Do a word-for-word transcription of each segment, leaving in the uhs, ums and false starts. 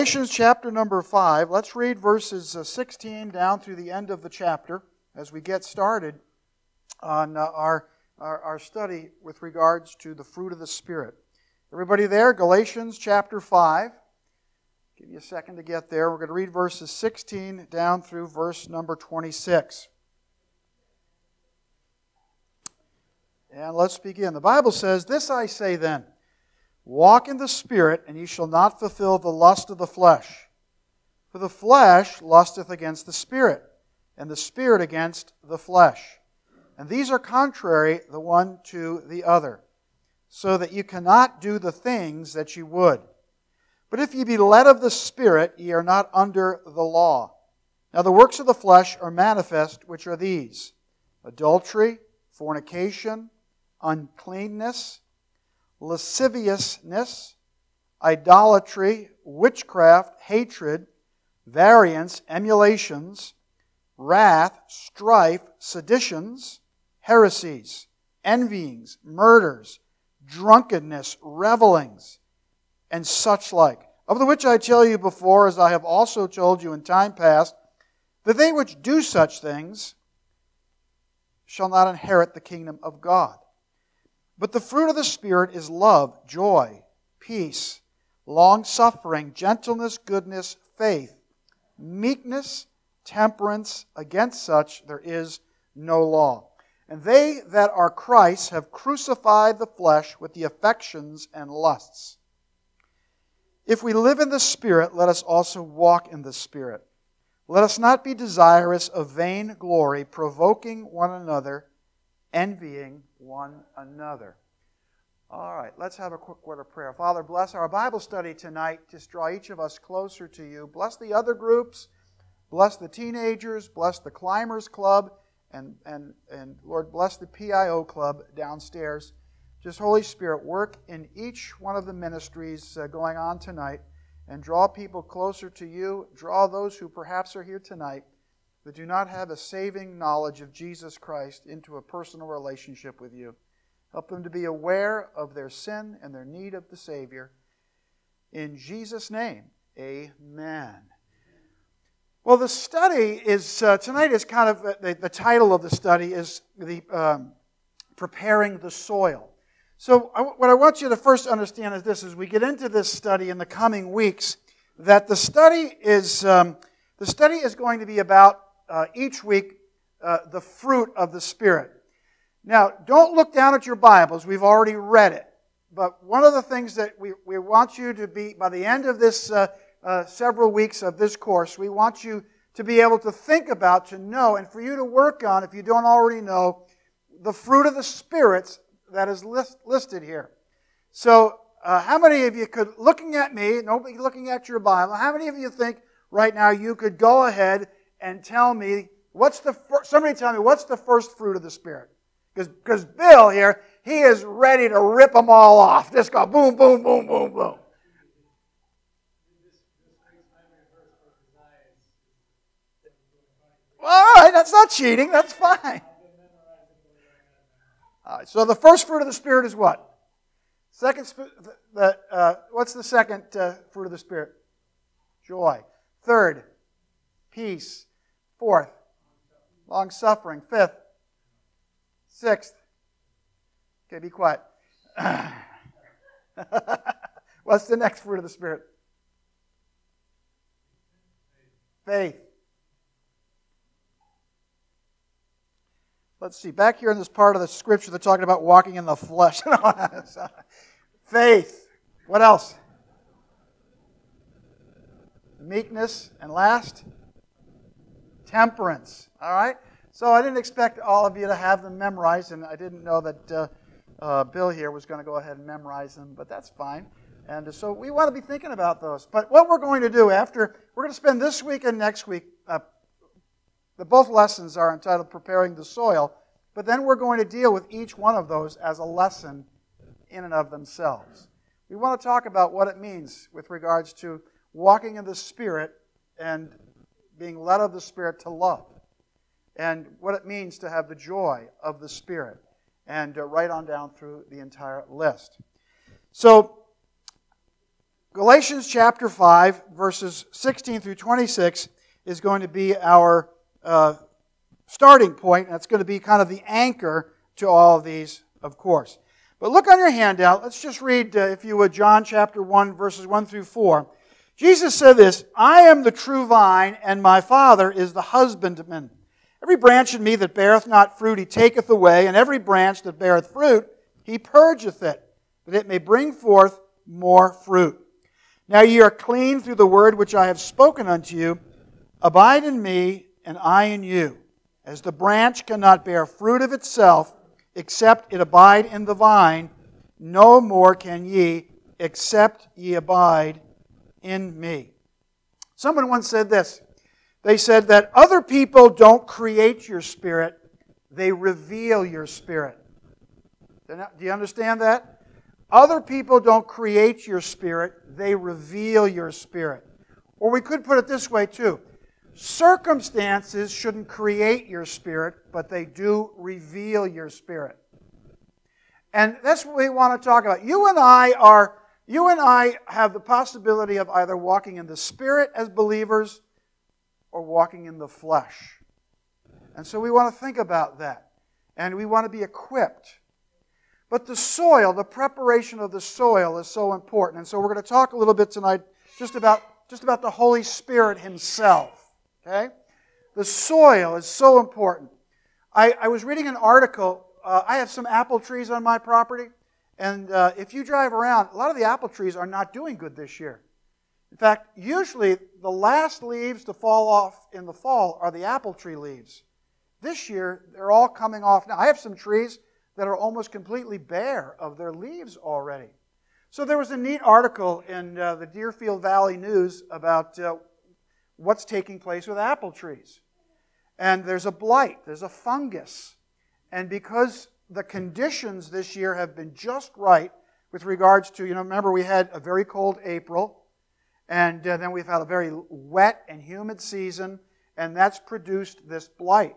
Galatians chapter number five. Let's read verses sixteen down through the end of the chapter as we get started on uh, our, our, our study with regards to the fruit of the Spirit. Everybody there? Galatians chapter five. Give you a second to get there. We're going to read verses sixteen down through verse number twenty-six. And let's begin. The Bible says, "This I say then, walk in the Spirit, and ye shall not fulfill the lust of the flesh. For the flesh lusteth against the Spirit, and the Spirit against the flesh. And these are contrary the one to the other, so that you cannot do the things that ye would. But if ye be led of the Spirit, ye are not under the law. Now the works of the flesh are manifest, which are these: adultery, fornication, uncleanness, lasciviousness, idolatry, witchcraft, hatred, variance, emulations, wrath, strife, seditions, heresies, envyings, murders, drunkenness, revellings, and such like, of the which I tell you before, as I have also told you in time past, that they which do such things shall not inherit the kingdom of God. But the fruit of the Spirit is love, joy, peace, long-suffering, gentleness, goodness, faith, meekness, temperance. Against such there is no law. And they that are Christ's have crucified the flesh with the affections and lusts. If we live in the Spirit, let us also walk in the Spirit. Let us not be desirous of vain glory, provoking one another, envying one another." All right, let's have a quick word of prayer. Father, bless our Bible study tonight. Just draw each of us closer to you. Bless the other groups. Bless the teenagers. Bless the Climbers Club. And, and, and Lord, bless the P I O Club downstairs. Just, Holy Spirit, work in each one of the ministries uh, going on tonight and draw people closer to you. Draw those who perhaps are here tonight that do not have a saving knowledge of Jesus Christ into a personal relationship with you. Help them to be aware of their sin and their need of the Savior. In Jesus' name, amen. Well, the study is, uh, tonight is kind of, uh, the, the title of the study is the um, Preparing the Soil. So I, what I want you to first understand is this: as we get into this study in the coming weeks, that the study is, um, the study is going to be about Uh, each week, uh, the fruit of the Spirit. Now, don't look down at your Bibles. We've already read it. But one of the things that we, we want you to be, by the end of this uh, uh, several weeks of this course, we want you to be able to think about, to know, and for you to work on, if you don't already know, the fruit of the spirits that is list, listed here. So, uh, how many of you could, looking at me, nobody looking at your Bible, how many of you think right now you could go ahead and tell me, what's the fir- somebody tell me, what's the first fruit of the Spirit? Because because Bill here, he is ready to rip them all off. Just go boom, boom, boom, boom, boom. All right, that's not cheating. That's fine. All right, so the first fruit of the Spirit is what? Second, the, uh, what's the second uh, fruit of the Spirit? Joy. Third, peace. Fourth, long-suffering. Fifth, sixth. Okay, be quiet. What's the next fruit of the Spirit? Faith. Let's see. Back here in this part of the Scripture, they're talking about walking in the flesh. Faith. What else? Meekness. And last? Temperance. All right? So I didn't expect all of you to have them memorized, and I didn't know that uh, uh, Bill here was going to go ahead and memorize them, but that's fine. And so we want to be thinking about those. But what we're going to do after, we're going to spend this week and next week, uh, the both lessons are entitled Preparing the Soil, but then we're going to deal with each one of those as a lesson in and of themselves. We want to talk about what it means with regards to walking in the Spirit and being led of the Spirit to love, and what it means to have the joy of the Spirit, and uh, right on down through the entire list. So, Galatians chapter five, verses sixteen through twenty-six is going to be our uh, starting point. That's going to be kind of the anchor to all of these, of course. But look on your handout. Let's just read, uh, if you would, John chapter one, verses one through four. Jesus said this, I am the true vine, and my Father is the husbandman. Every branch in me that beareth not fruit he taketh away, and every branch that beareth fruit he purgeth it, that it may bring forth more fruit. Now ye are clean through the word which I have spoken unto you. Abide in me, and I in you. As the branch cannot bear fruit of itself, except it abide in the vine, no more can ye, except ye abide in me. Someone once said this. They said that other people don't create your spirit, they reveal your spirit. Do you understand that? Other people don't create your spirit, they reveal your spirit. Or we could put it this way too. Circumstances shouldn't create your spirit, but they do reveal your spirit. And that's what we want to talk about. You and I are, you and I have the possibility of either walking in the Spirit as believers or walking in the flesh. And so we want to think about that. And we want to be equipped. But the soil, the preparation of the soil is so important. And so we're going to talk a little bit tonight just about, just about the Holy Spirit Himself. Okay? The soil is so important. I, I was reading an article. Uh, I have some apple trees on my property. And uh, if you drive around, a lot of the apple trees are not doing good this year. In fact, usually the last leaves to fall off in the fall are the apple tree leaves. This year, they're all coming off now. I have some trees that are almost completely bare of their leaves already. So there was a neat article in uh, the Deerfield Valley News about uh, what's taking place with apple trees. And there's a blight, there's a fungus. And because the conditions this year have been just right with regards to, you know, remember we had a very cold April, and uh, then we've had a very wet and humid season, and that's produced this blight.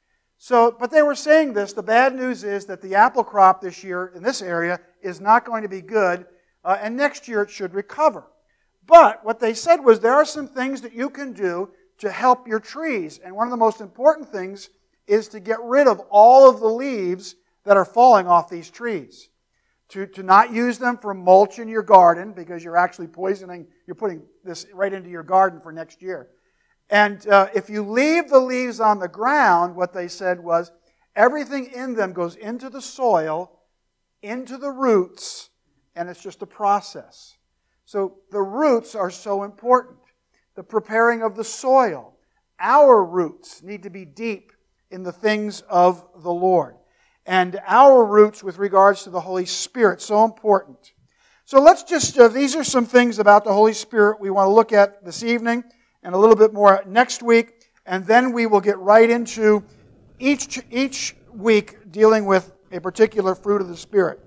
So, but they were saying this, the bad news is that the apple crop this year in this area is not going to be good, uh, and next year it should recover. But what they said was there are some things that you can do to help your trees, and one of the most important things is to get rid of all of the leaves that are falling off these trees. To, to not use them for mulch in your garden, because you're actually poisoning, you're putting this right into your garden for next year. And uh, if you leave the leaves on the ground, what they said was, everything in them goes into the soil, into the roots, and it's just a process. So the roots are so important. The preparing of the soil. Our roots need to be deep in the things of the Lord. And our roots with regards to the Holy Spirit, so important. So let's just, uh, these are some things about the Holy Spirit we want to look at this evening and a little bit more next week. And then we will get right into each, each week dealing with a particular fruit of the Spirit.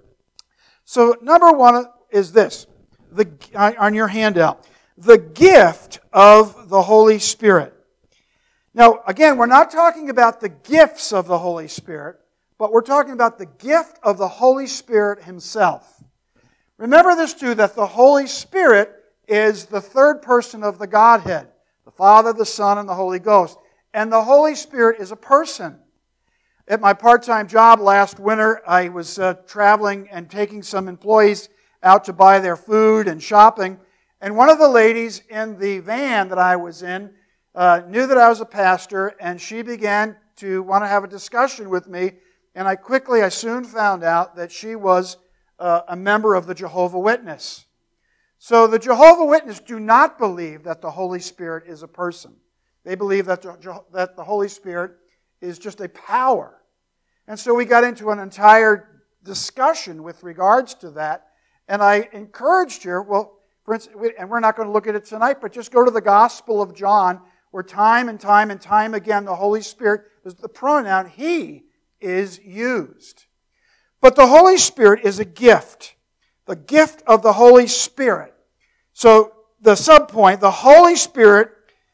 So number one is this, the, on your handout, the gift of the Holy Spirit. Now, again, we're not talking about the gifts of the Holy Spirit, but we're talking about the gift of the Holy Spirit Himself. Remember this too, that the Holy Spirit is the third person of the Godhead, the Father, the Son, and the Holy Ghost. And the Holy Spirit is a person. At my part-time job last winter, I was uh, traveling and taking some employees out to buy their food and shopping. And one of the ladies in the van that I was in uh, knew that I was a pastor, and she began to want to have a discussion with me. And I quickly, I soon found out that she was uh, a member of the Jehovah's Witness. So the Jehovah's Witness do not believe that the Holy Spirit is a person. They believe that the, that the Holy Spirit is just a power. And so we got into an entire discussion with regards to that. And I encouraged her, well, for instance, and we're not going to look at it tonight, but just go to the Gospel of John, where time and time and time again the Holy Spirit, the pronoun He, is used. But the Holy Spirit is a gift. The gift of the Holy Spirit. So the subpoint, the Holy Spirit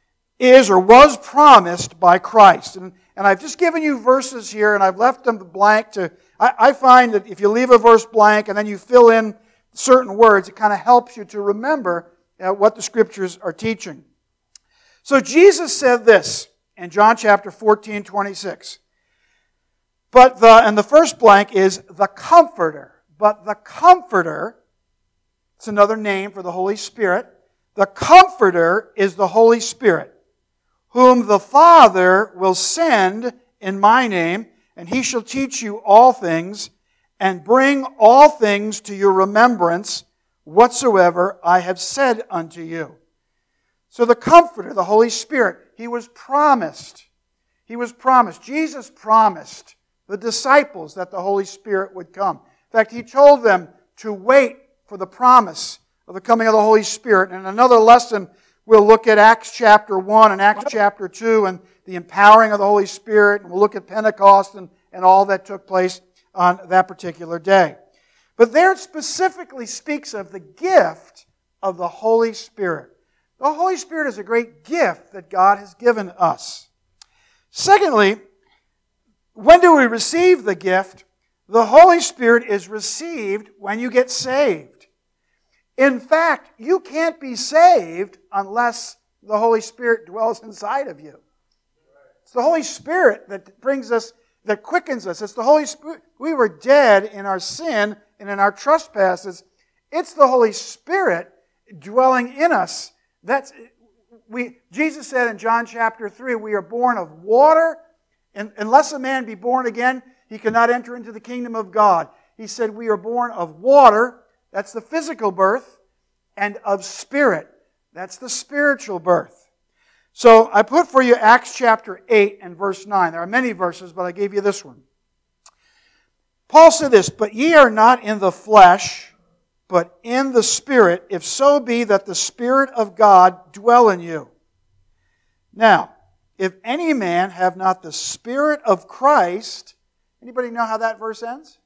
is or was promised by Christ. And, and I've just given you verses here, and I've left them blank to... I, I find that if you leave a verse blank and then you fill in certain words, it kind of helps you to remember uh, what the Scriptures are teaching. So Jesus said this in John chapter fourteen, twenty-six. But the, and the first blank is the Comforter. But the Comforter, it's another name for the Holy Spirit. The Comforter is the Holy Spirit, whom the Father will send in my name, and he shall teach you all things, and bring all things to your remembrance, whatsoever I have said unto you. So the Comforter, the Holy Spirit, he was promised. He was promised. Jesus promised the disciples that the Holy Spirit would come. In fact, he told them to wait for the promise of the coming of the Holy Spirit. And in another lesson, we'll look at Acts chapter one and Acts chapter two and the empowering of the Holy Spirit. And we'll look at Pentecost and, and all that took place on that particular day. But there it specifically speaks of the gift of the Holy Spirit. The Holy Spirit is a great gift that God has given us. Secondly, when do we receive the gift? The Holy Spirit is received when you get saved. In fact, you can't be saved unless the Holy Spirit dwells inside of you. It's the Holy Spirit that brings us, that quickens us. It's the Holy Spirit. We were dead in our sin and in our trespasses. It's the Holy Spirit dwelling in us. That's we. Jesus said in John chapter three, we are born of water, and unless a man be born again, he cannot enter into the kingdom of God. He said we are born of water, that's the physical birth, and of spirit, that's the spiritual birth. So I put for you Acts chapter eight and verse nine. There are many verses, but I gave you this one. Paul said this, but ye are not in the flesh, but in the Spirit, if so be that the Spirit of God dwell in you. Now, if any man have not the Spirit of Christ, anybody know how that verse ends?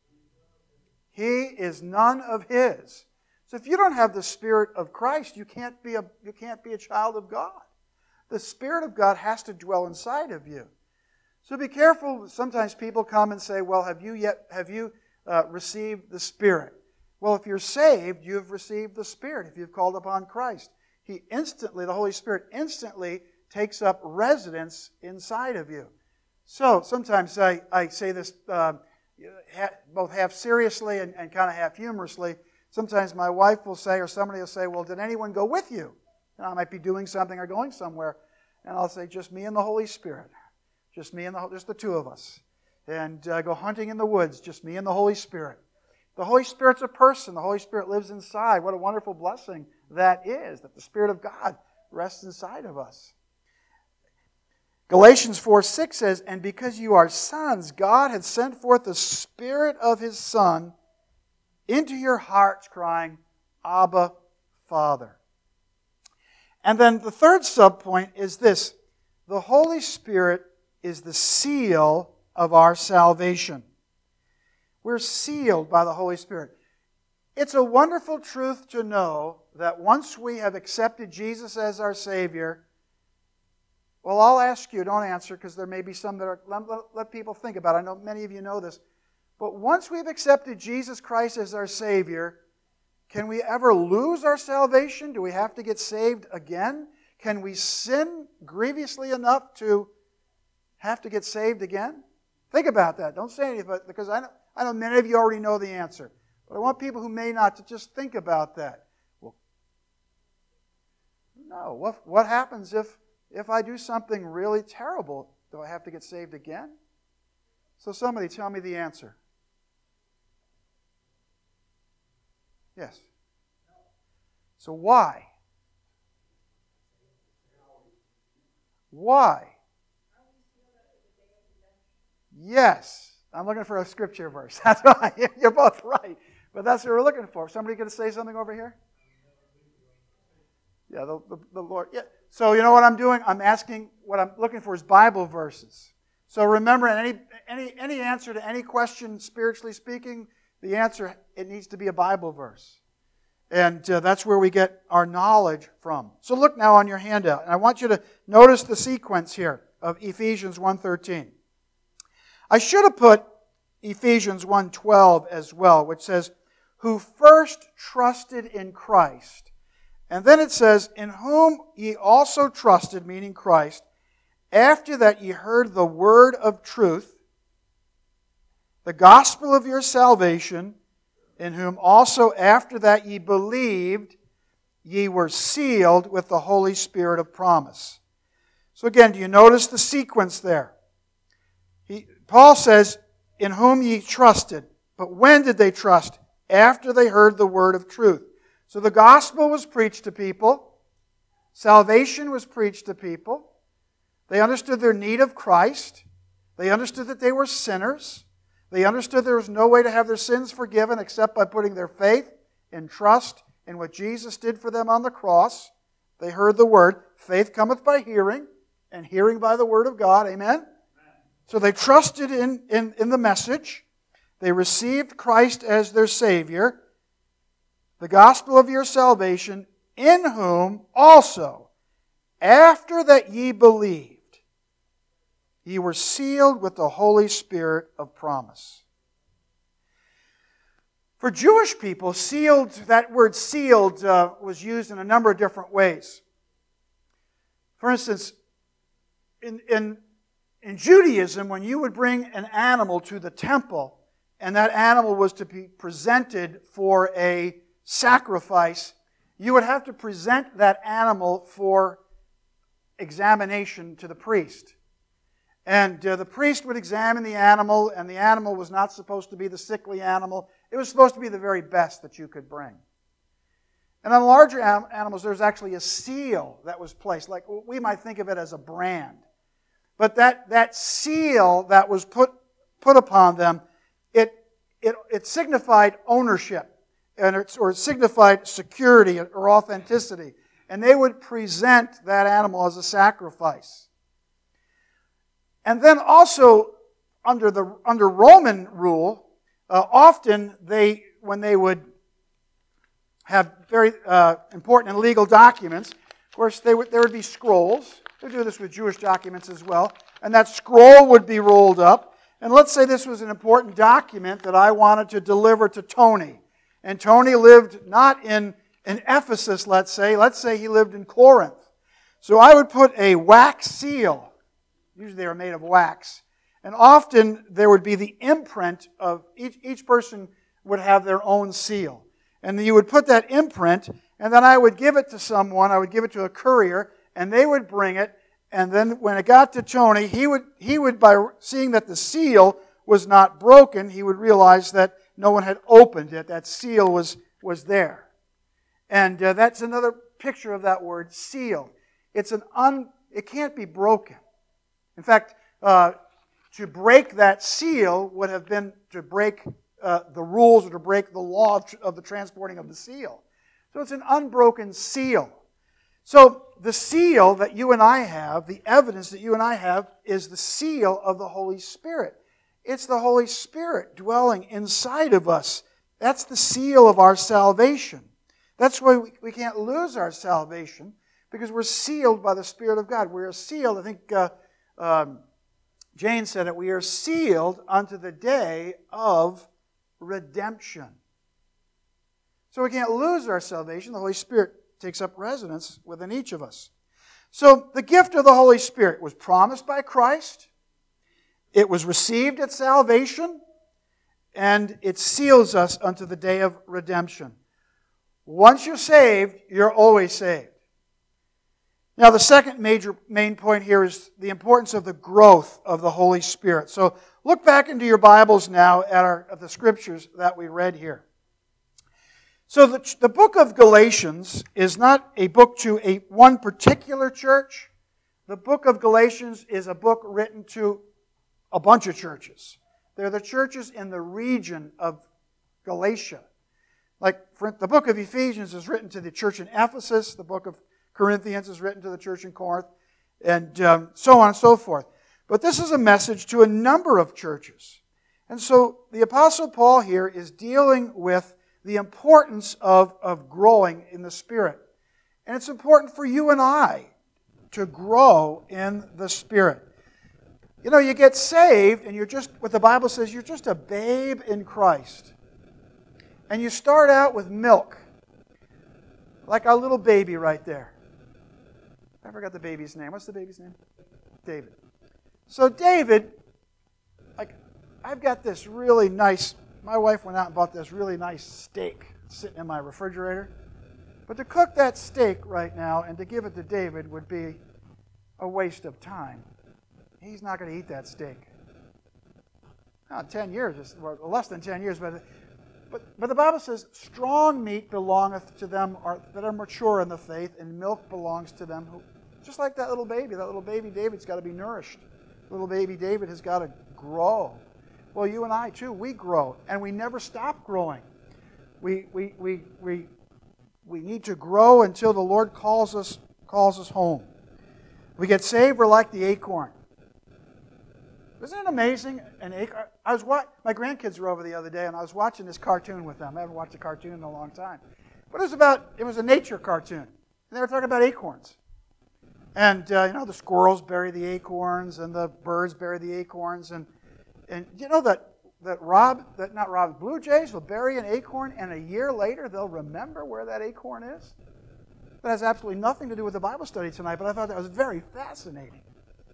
He is none of his. So if you don't have the Spirit of Christ, you can't be a, you can't be a child of God. The Spirit of God has to dwell inside of you. So be careful. Sometimes people come and say, well, have you yet have you uh, received the Spirit? Well, if you're saved, you have received the Spirit. If you've called upon Christ, He instantly, the Holy Spirit instantly takes up residence inside of you. So sometimes I, I say this uh, both half seriously and, and kind of half humorously. Sometimes my wife will say, or somebody will say, well, did anyone go with you? And I might be doing something or going somewhere. And I'll say, just me and the Holy Spirit. Just me and the, just the two of us. And uh, go hunting in the woods, just me and the Holy Spirit. The Holy Spirit's a person. The Holy Spirit lives inside. What a wonderful blessing that is, that the Spirit of God rests inside of us. Galatians four six says, and because you are sons, God had sent forth the Spirit of His Son into your hearts, crying, Abba, Father. And then the third subpoint is this. The Holy Spirit is the seal of our salvation. We're sealed by the Holy Spirit. It's a wonderful truth to know that once we have accepted Jesus as our Savior, well, I'll ask you, don't answer because there may be some that are, let, let people think about it. I know many of you know this. But once we've accepted Jesus Christ as our Savior, can we ever lose our salvation? Do we have to get saved again? Can we sin grievously enough to have to get saved again? Think about that. Don't say anything, because I know, I know many of you already know the answer. But I want people who may not to just think about that. Well, no. What, what happens if, if I do something really terrible? Do I have to get saved again? So somebody tell me the answer. Yes. So why? Why? Yes. I'm looking for a scripture verse. That's right. You're both right. But that's what we're looking for. Somebody going to say something over here? Yeah, the, the, the Lord. Yeah. So you know what I'm doing? I'm asking, what I'm looking for is Bible verses. So remember, any any any answer to any question, spiritually speaking, the answer, it needs to be a Bible verse. And uh, that's where we get our knowledge from. So look now on your handout. And I want you to notice the sequence here of Ephesians one thirteen. I should have put Ephesians one twelve as well, which says, who first trusted in Christ. And then it says, in whom ye also trusted, meaning Christ, after that ye heard the word of truth, the gospel of your salvation, in whom also after that ye believed, ye were sealed with the Holy Spirit of promise. So again, do you notice the sequence there? He, Paul says, in whom ye trusted. But when did they trust? After they heard the word of truth. So the gospel was preached to people. Salvation was preached to people. They understood their need of Christ. They understood that they were sinners. They understood there was no way to have their sins forgiven except by putting their faith and trust in what Jesus did for them on the cross. They heard the word. Faith cometh by hearing, and hearing by the word of God. Amen? Amen. So they trusted in, in, in the message. They received Christ as their Savior, the gospel of your salvation, in whom also, after that ye believed, ye were sealed with the Holy Spirit of promise. For Jewish people, sealed, that word sealed uh, was used in a number of different ways. For instance, in, in, in Judaism, when you would bring an animal to the temple, and that animal was to be presented for a sacrifice, you would have to present that animal for examination to the priest. And uh, the priest would examine the animal, and the animal was not supposed to be the sickly animal. It was supposed to be the very best that you could bring. And on larger am- animals, there's actually a seal that was placed. Like we might think of it as a brand. But that, that seal that was put, put upon them, it, it, it signified ownership, and it, or it signified security or authenticity. And they would present that animal as a sacrifice. And then also, under the under Roman rule, uh, often they, when they would have very uh, important and legal documents, of course, they would, there would be scrolls. They do this with Jewish documents as well. And that scroll would be rolled up. And let's say this was an important document that I wanted to deliver to Tony. And Tony lived not in, in Ephesus, let's say. Let's say he lived in Corinth. So I would put a wax seal. Usually they were made of wax. And often there would be the imprint of each, each person would have their own seal. And you would put that imprint, and then I would give it to someone, I would give it to a courier, and they would bring it, and then when it got to Tony, he would, he would by seeing that the seal was not broken, he would realize that no one had opened it, that seal was, was there. And uh, that's another picture of that word, seal. It's an un, it can't be broken. In fact, uh, to break that seal would have been to break uh, the rules or to break the law of, of the transporting of the seal. So it's an unbroken seal. So the seal that you and I have, the evidence that you and I have, is the seal of the Holy Spirit. It's the Holy Spirit dwelling inside of us. That's the seal of our salvation. That's why we, we can't lose our salvation, because we're sealed by the Spirit of God. We're sealed, I think... Uh, Um, Jane said it, we are sealed unto the day of redemption. So we can't lose our salvation. The Holy Spirit takes up residence within each of us. So the gift of the Holy Spirit was promised by Christ. It was received at salvation. And it seals us unto the day of redemption. Once you're saved, you're always saved. Now, the second major main point here is the importance of the growth of the Holy Spirit. So look back into your Bibles now at, our, at the scriptures that we read here. So the, the book of Galatians is not a book to a one particular church. The book of Galatians is a book written to a bunch of churches. They're the churches in the region of Galatia. Like for, the book of Ephesians is written to the church in Ephesus. The book of Corinthians is written to the church in Corinth, and um, so on and so forth. But this is a message to a number of churches. And so the Apostle Paul here is dealing with the importance of, of growing in the Spirit. And it's important for you and I to grow in the Spirit. You know, you get saved, and you're just, what the Bible says, you're just a babe in Christ. And you start out with milk, like our little baby right there. I forgot the baby's name. What's the baby's name? David. So David, like, I've got this really nice, my wife went out and bought this really nice steak sitting in my refrigerator. But to cook that steak right now and to give it to David would be a waste of time. He's not going to eat that steak. Now, ten years, or less than ten years, but, but, but the Bible says, strong meat belongeth to them are, that are mature in the faith, and milk belongs to them who, just like that little baby. That little baby David's got to be nourished. Little baby David has got to grow. Well, you and I, too, we grow, and we never stop growing. We, we, we, we, we need to grow until the Lord calls us, calls us home. We get saved, we're like the acorn. Isn't it amazing? An acorn. I was wa- my grandkids were over the other day, and I was watching this cartoon with them. I haven't watched a cartoon in a long time. But it was about, it was a nature cartoon. And they were talking about acorns. And, uh, you know, the squirrels bury the acorns, and the birds bury the acorns. And, and you know that, that Rob, that not Rob, Blue Jays will bury an acorn, and a year later they'll remember where that acorn is? That has absolutely nothing to do with the Bible study tonight, but I thought that was very fascinating.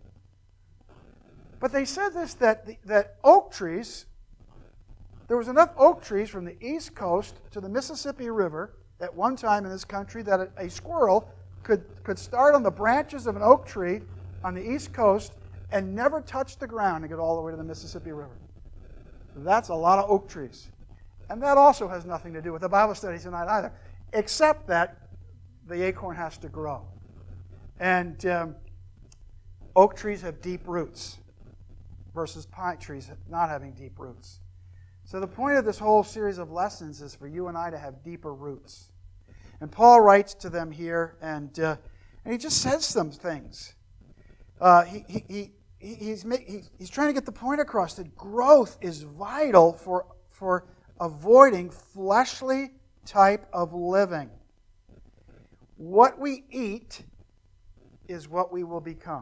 But they said this, that, the, that oak trees, there was enough oak trees from the East Coast to the Mississippi River at one time in this country that a, a squirrel could, could start on the branches of an oak tree on the East Coast and never touch the ground and get all the way to the Mississippi River. That's a lot of oak trees. And that also has nothing to do with the Bible study tonight either, except that the acorn has to grow. And um, oak trees have deep roots versus pine trees not having deep roots. So the point of this whole series of lessons is for you and I to have deeper roots. And Paul writes to them here, and uh, and he just says some things. Uh, he, he, he, he's, he, he's trying to get the point across that growth is vital for, for avoiding fleshly type of living. What we eat is what we will become.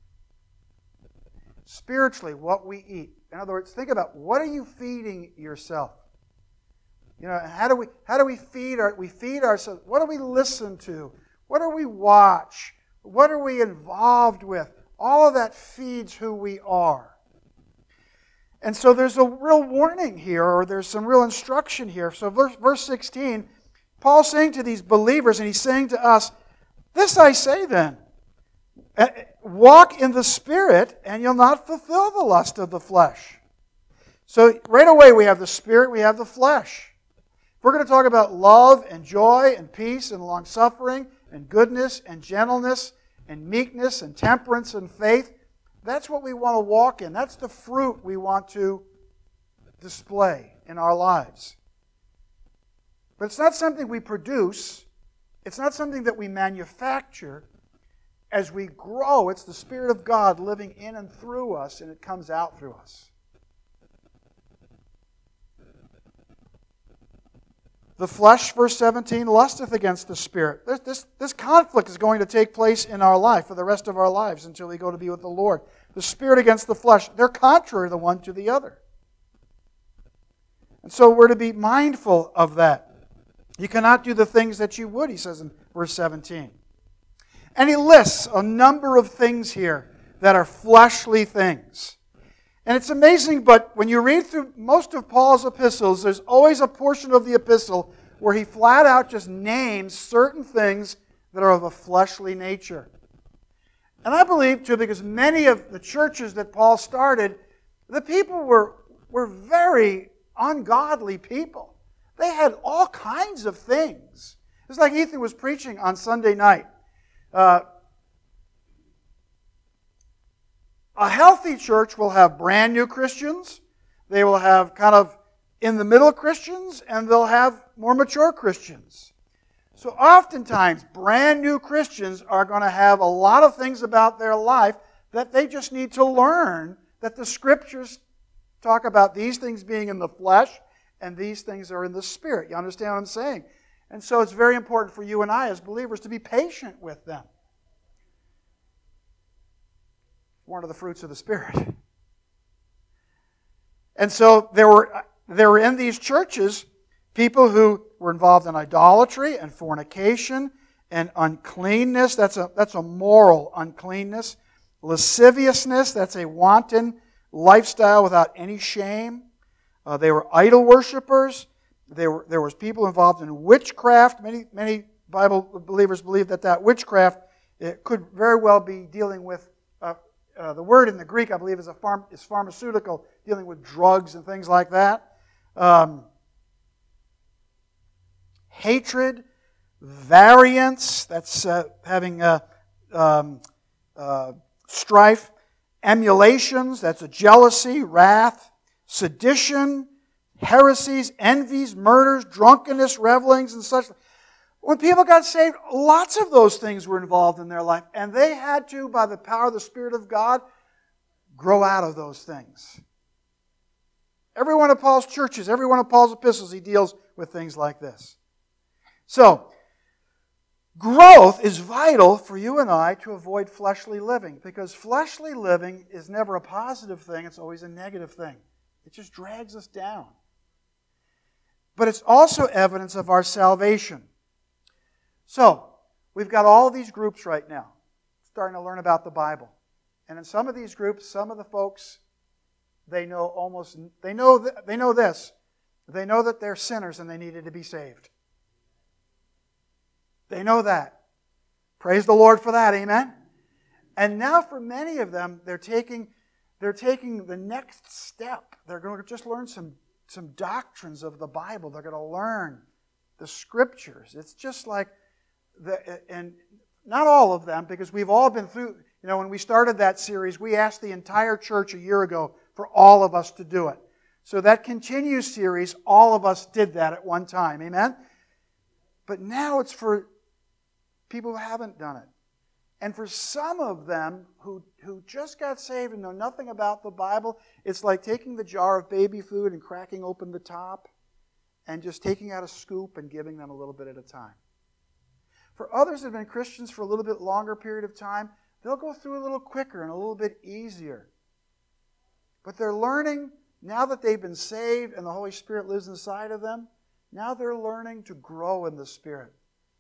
Spiritually, what we eat. In other words, think about, what are you feeding yourself? You know, how do we how do we feed our we feed ourselves? What do we listen to? What do we watch? What are we involved with? All of that feeds who we are. And so there's a real warning here, or there's some real instruction here. So verse, verse sixteen, Paul's saying to these believers, and he's saying to us, this I say then, walk in the Spirit, and you'll not fulfill the lust of the flesh. So right away we have the Spirit, we have the flesh. If we're going to talk about love and joy and peace and long-suffering and goodness and gentleness and meekness and temperance and faith, that's what we want to walk in. That's the fruit we want to display in our lives. But it's not something we produce. It's not something that we manufacture. As we grow, it's the Spirit of God living in and through us, and it comes out through us. The flesh, verse seventeen, lusteth against the Spirit. This, this, this conflict is going to take place in our life for the rest of our lives until we go to be with the Lord. The Spirit against the flesh, they're contrary the one to the other. And so we're to be mindful of that. You cannot do the things that you would, he says in verse seventeen. And he lists a number of things here that are fleshly things. And it's amazing, but when you read through most of Paul's epistles, there's always a portion of the epistle where he flat out just names certain things that are of a fleshly nature. And I believe, too, because many of the churches that Paul started, the people were, were very ungodly people. They had all kinds of things. It's like Ethan was preaching on Sunday night. Uh, a healthy church will have brand new Christians. They will have kind of in the middle Christians, and they'll have more mature Christians. So oftentimes, brand new Christians are going to have a lot of things about their life that they just need to learn, that the Scriptures talk about these things being in the flesh and these things are in the Spirit. You understand what I'm saying? And so it's very important for you and I as believers to be patient with them. One of the fruits of the Spirit. And so there were, there were in these churches People who were involved in idolatry and fornication and uncleanness, that's a, that's a moral uncleanness. Lasciviousness, that's a wanton lifestyle without any shame. Uh, they were idol worshipers. They were, there was people involved in witchcraft. Many, many Bible believers believe that that witchcraft it could very well be dealing with, uh, uh, the word in the Greek, I believe, is, a pharm, is pharmaceutical, dealing with drugs and things like that. Um, hatred, variance, that's uh, having uh, um, uh, strife, emulations, that's a jealousy, wrath, sedition, heresies, envies, murders, drunkenness, revelings, and such. When people got saved, lots of those things were involved in their life, and they had to, by the power of the Spirit of God, grow out of those things. Every one of Paul's churches, every one of Paul's epistles, he deals with things like this. So, growth is vital for you and I to avoid fleshly living, because fleshly living is never a positive thing, it's always a negative thing. It just drags us down. But it's also evidence of our salvation. So, we've got all these groups right now starting to learn about the Bible. And in some of these groups, some of the folks, they know almost, they know, th- they know this. They know that they're sinners and they needed to be saved. They know that. Praise the Lord for that, amen? And now for many of them, they're taking, they're taking the next step. They're going to just learn some, some doctrines of the Bible. They're going to learn the Scriptures. It's just like, the, and not all of them, because we've all been through, you know, when we started that series, we asked the entire church a year ago for all of us to do it. So that Continue series, all of us did that at one time, amen? But now it's for people who haven't done it. And for some of them who, who just got saved and know nothing about the Bible, it's like taking the jar of baby food and cracking open the top and just taking out a scoop and giving them a little bit at a time. For others that have been Christians for a little bit longer period of time, they'll go through a little quicker and a little bit easier. But they're learning, now that they've been saved and the Holy Spirit lives inside of them, now they're learning to grow in the Spirit.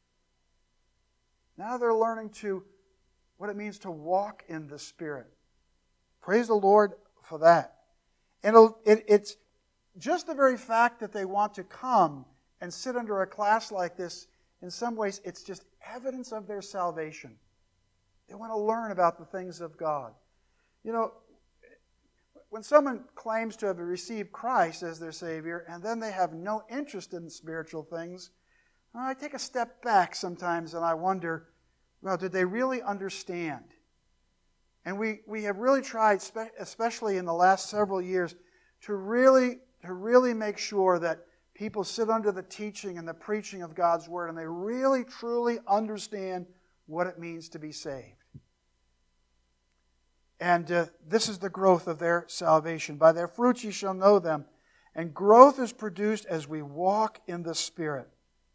Now they're learning to what it means to walk in the Spirit. Praise the Lord for that. And it, it's just the very fact that they want to come and sit under a class like this, in some ways, it's just evidence of their salvation. They want to learn about the things of God. You know, when someone claims to have received Christ as their Savior, and then they have no interest in spiritual things, I take a step back sometimes and I wonder, well, did they really understand? And we, we have really tried, especially in the last several years, to really, to really make sure that people sit under the teaching and the preaching of God's Word and they really, truly understand what it means to be saved. And uh, this is the growth of their salvation. By their fruits ye shall know them. And growth is produced as we walk in the Spirit.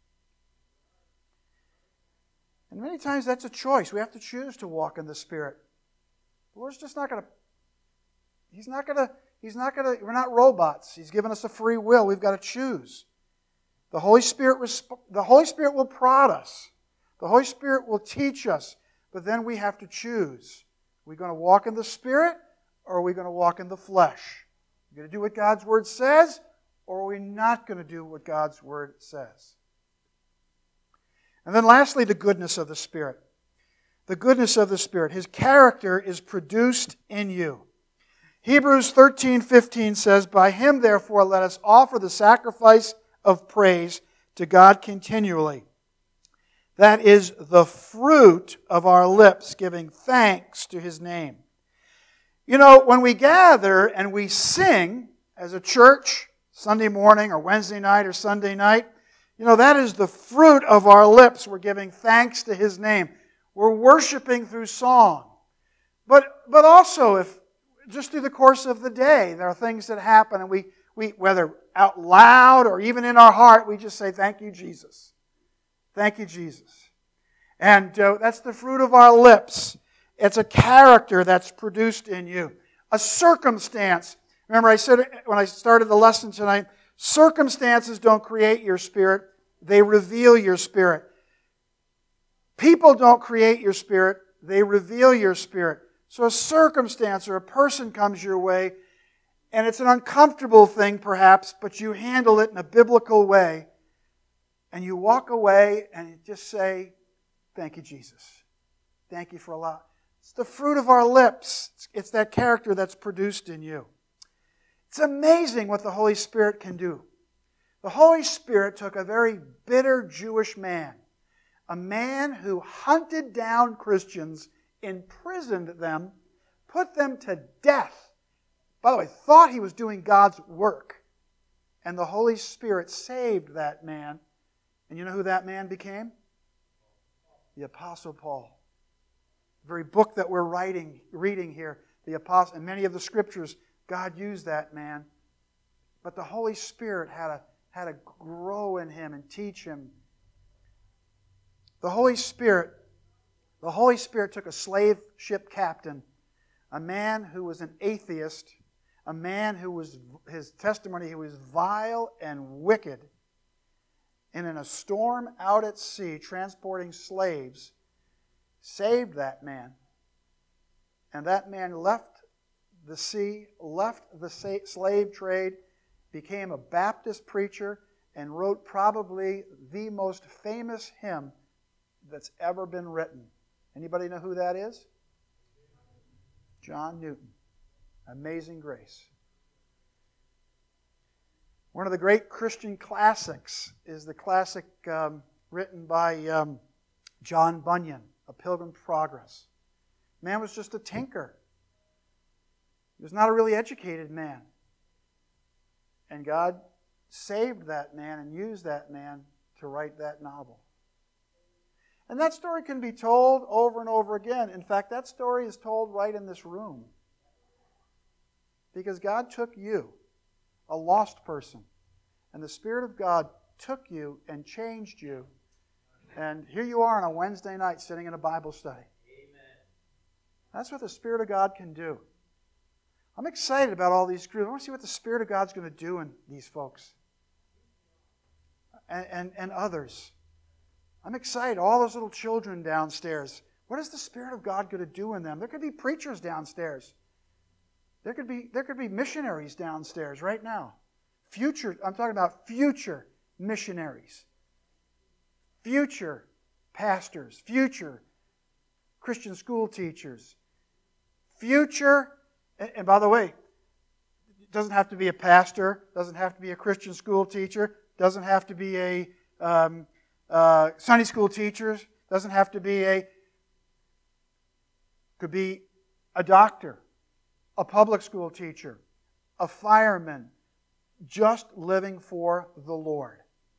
And many times that's a choice. We have to choose to walk in the Spirit. The Lord's just not going to, He's not going to, He's not going to, we're not robots. He's given us a free will. We've got to choose. The Holy Spirit, the Holy Spirit will prod us. The Holy Spirit will teach us. But then we have to choose. Are we going to walk in the Spirit or are we going to walk in the flesh? Are we going to do what God's Word says or are we not going to do what God's Word says? And then lastly, the goodness of the Spirit. The goodness of the Spirit. His character is produced in you. Hebrews thirteen fifteen says, by Him therefore let us offer the sacrifice of praise to God continually. That is the fruit of our lips, giving thanks to His name. You know, when we gather and we sing as a church, Sunday morning or Wednesday night or Sunday night, you know, that is the fruit of our lips. We're giving thanks to His name. We're worshiping through song. But, but also, if just through the course of the day, there are things that happen and we, we, whether out loud or even in our heart, we just say, thank you, Jesus. Thank you, Jesus. And uh, that's the fruit of our lips. It's a character that's produced in you. A circumstance. Remember I said when I started the lesson tonight, Circumstances don't create your spirit. They reveal your spirit. People don't create your spirit. They reveal your spirit. So a circumstance or a person comes your way, and it's an uncomfortable thing perhaps, but you handle it in a biblical way, and you walk away and you just say, thank you, Jesus. Thank you for a lot. It's the fruit of our lips. It's, it's that character that's produced in you. It's amazing what the Holy Spirit can do. The Holy Spirit took a very bitter Jewish man, a man who hunted down Christians, imprisoned them, put them to death. By the way, thought he was doing God's work. And the Holy Spirit saved that man. And you know who that man became? The Apostle Paul. The very book that we're writing, reading here, the Apostle, and many of the Scriptures, God used that man. But the Holy Spirit had to, had to grow in him and teach him. The Holy Spirit, the Holy Spirit took a slave ship captain, a man who was an atheist, a man who was, his testimony, he was vile and wicked, and in a storm out at sea, transporting slaves, saved that man. And that man left the sea, left the slave trade, became a Baptist preacher, and wrote probably the most famous hymn that's ever been written. Anybody know who that is? John Newton. Amazing Grace. One of the great Christian classics is the classic um, written by um, John Bunyan, A Pilgrim's Progress. Man was just a tinker. He was not a really educated man. And God saved that man and used that man to write that novel. And that story can be told over and over again. In fact, that story is told right in this room. Because God took you, a lost person, and the Spirit of God took you and changed you. And here you are on a Wednesday night sitting in a Bible study. Amen. That's what the Spirit of God can do. I'm excited about all these groups. I want to see what the Spirit of God's going to do in these folks. And, and, and others. I'm excited. All those little children downstairs. What is the Spirit of God going to do in them? There could be preachers downstairs. There could be, there could be missionaries downstairs right now. Future, I'm talking about future missionaries. Future pastors. Future Christian school teachers. Future, and, and by the way, it doesn't have to be a pastor, doesn't have to be a Christian school teacher, doesn't have to be a um, uh, Sunday school teacher, doesn't have to be a, could be a doctor, a public school teacher, a fireman, just living for the Lord.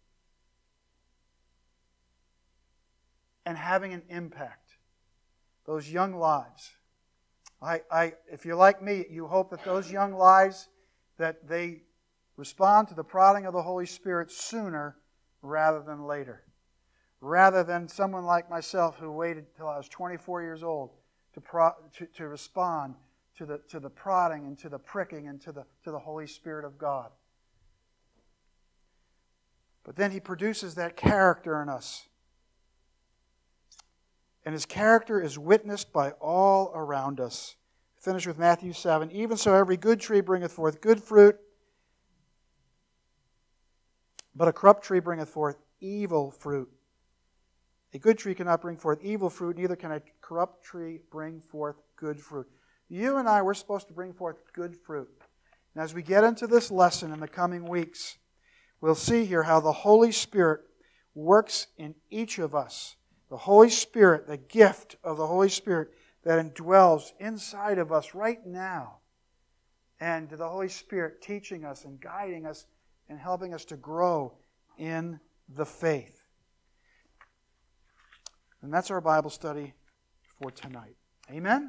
And having an impact. Those young lives. I, I, if you're like me, you hope that those young lives, that they respond to the prodding of the Holy Spirit sooner rather than later. Rather than someone like myself who waited till I was twenty-four years old to, pro, to, to respond to the, to the prodding and to the pricking and to the, to the Holy Spirit of God. But then He produces that character in us. And His character is witnessed by all around us. Finish with Matthew seven. Even so every good tree bringeth forth good fruit, but a corrupt tree bringeth forth evil fruit. A good tree cannot bring forth evil fruit, neither can a corrupt tree bring forth good fruit. You and I, we're supposed to bring forth good fruit. And as we get into this lesson in the coming weeks, we'll see here how the Holy Spirit works in each of us. The Holy Spirit, the gift of the Holy Spirit that indwells inside of us right now. And the Holy Spirit teaching us and guiding us and helping us to grow in the faith. And that's our Bible study for tonight. Amen?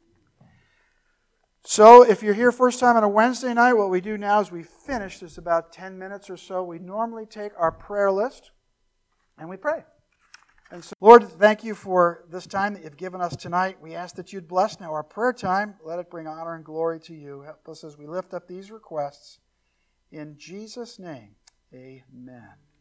So, if you're here first time on a Wednesday night, what we do now is we finish. There's about ten minutes or so. We normally take our prayer list and we pray. And so, Lord, thank you for this time that you've given us tonight. We ask that you'd bless now our prayer time. Let it bring honor and glory to you. Help us as we lift up these requests. In Jesus' name, amen.